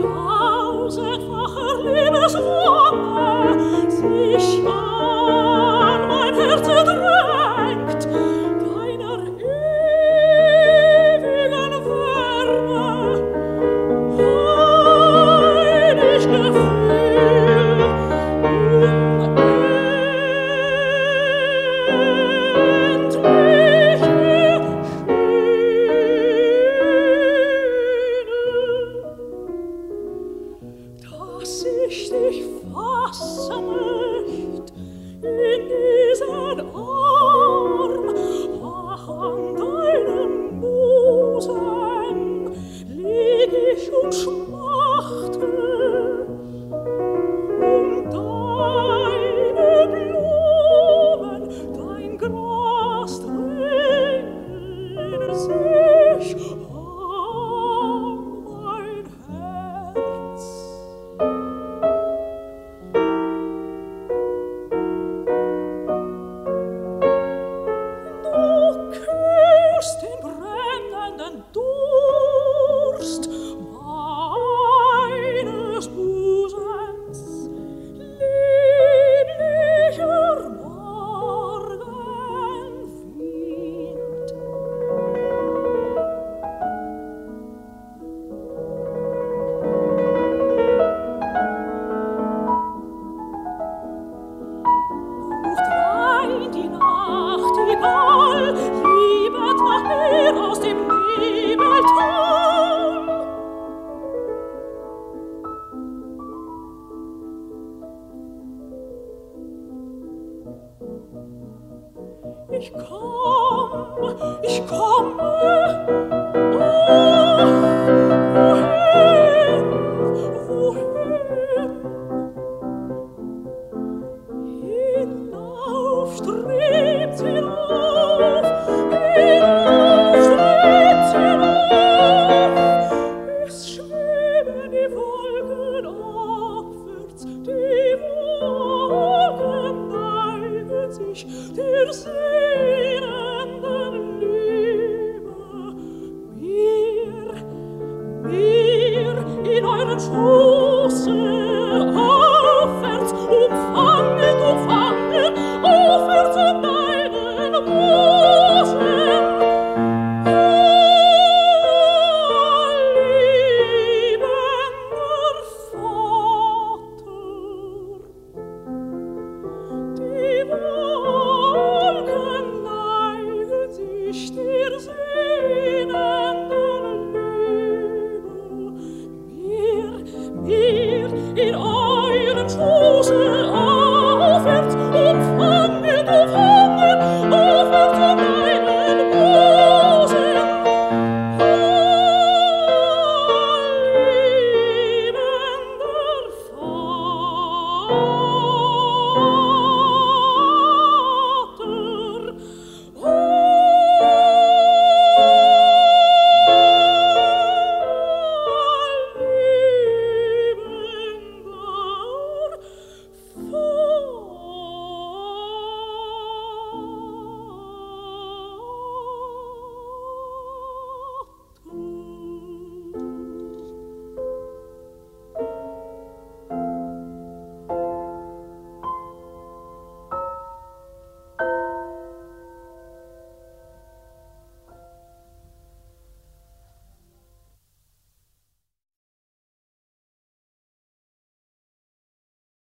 tausendfacher Liebeswonne sich an mein Herz drängt, deiner ewigen Wärme, heilig Gefühl, unendliche Schöne, dass ich dich fassen möcht in diesen Arm, ach, an deinem Busen lieg ich und schmachte, deine Blumen, dein Gras drängen sich an mein Herz. Du kühlst den brennenden Durst meines Busens, lieblicher Morgenwind. Ruft rein die Nachtigall, liebet nach mir aus dem Nebeltal. Ich komme, oh, wohin, wohin? Hinauf strebt's hinauf, hinauf strebt's hinauf. Es schweben die Wolken abwärts, die Wolken neigen sich der sehnenden Liebe. Mir in euren Schoße aufwärts, umfangen, umfangen, aufwärts an deinen Busen. Liebender Vater, die Wolken neigen sich der See.